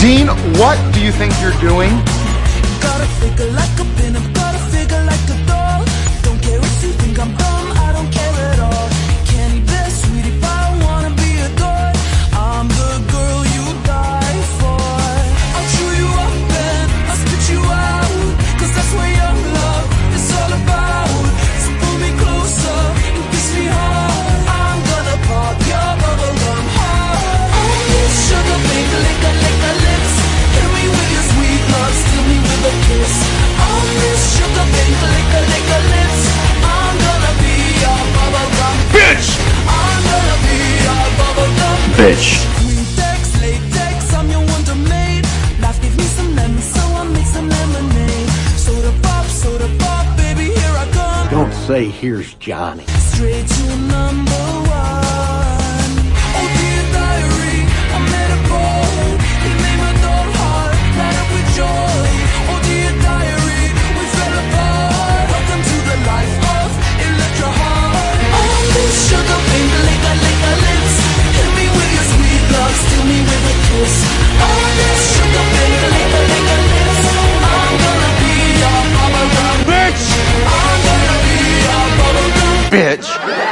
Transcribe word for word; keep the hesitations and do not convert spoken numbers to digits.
Dean, what do you think you're doing? Gotta figure like a pin, I've gotta figure like a doll. Don't care if you think I'm dumb, I don't care at all. Candy best, sweetie pie, wanna be adored. I'm the girl you die for. I'll chew you up and I'll spit you out, cause that's what young love is all about. So pull me closer and kiss me hard. I'm gonna pop your bubblegum hard. Oh, you sugar baby, lick a lick a lips. Hit me with your sweet love, steal me with a kiss. Oh, you sugar baby, lick a lick a lips. I'm gonna be your bubblegum Bitch! I'm gonna be your bubblegum Bitch. Queentex, latex, I'm your wonder maid. Life gave me some lemons, so I make some lemonade. Soda pop, soda pop, baby, here I come. Don't say here's Johnny. Straight to number one. Oh dear diary, I met a boy. He made my dog heart light up with joy. Oh dear diary, we fell apart. Welcome to the life of Electra Heart. Oh, this sugar baby, lick a lick a lips. Hit me with your sweet love, steal me with a kiss. Oh, this sugar baby, lick a lick a lips. I'm gonna be your bubblegum Bitch! I'm gonna be your bubblegum Bitch!